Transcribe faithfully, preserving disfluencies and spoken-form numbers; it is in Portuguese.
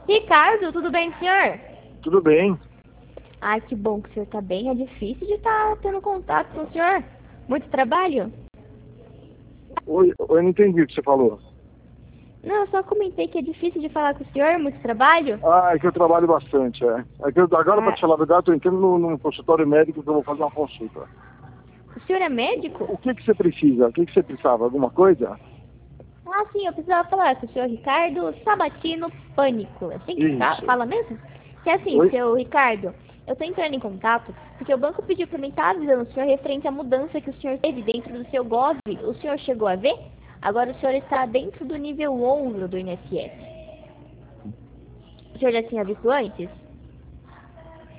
Ricardo, tudo bem com o senhor? Tudo bem. Ai, que bom que o senhor tá bem. É difícil de estar tendo contato com o senhor. Muito trabalho? Oi, eu não entendi o que você falou. Não, eu só comentei que é difícil de falar com o senhor, muito trabalho. Ah, é que eu trabalho bastante, é. É que eu, agora, Ah, para te falar a verdade, eu tô entrando num, num consultório médico que eu vou fazer uma consulta. o senhor é médico? O que que você precisa? O que que você precisava? Alguma coisa? Ah, sim, eu precisava falar com o senhor Ricardo Sabatino Pânico. É assim que fa- Isso. fala mesmo? Que é assim, Oi? seu Ricardo, eu tô entrando em contato porque o banco pediu pra mim estar avisando o senhor referente à mudança que o senhor teve dentro do seu Gov. O senhor chegou a ver? Agora o senhor está dentro do nível onze do I N S S. O senhor já tinha visto antes?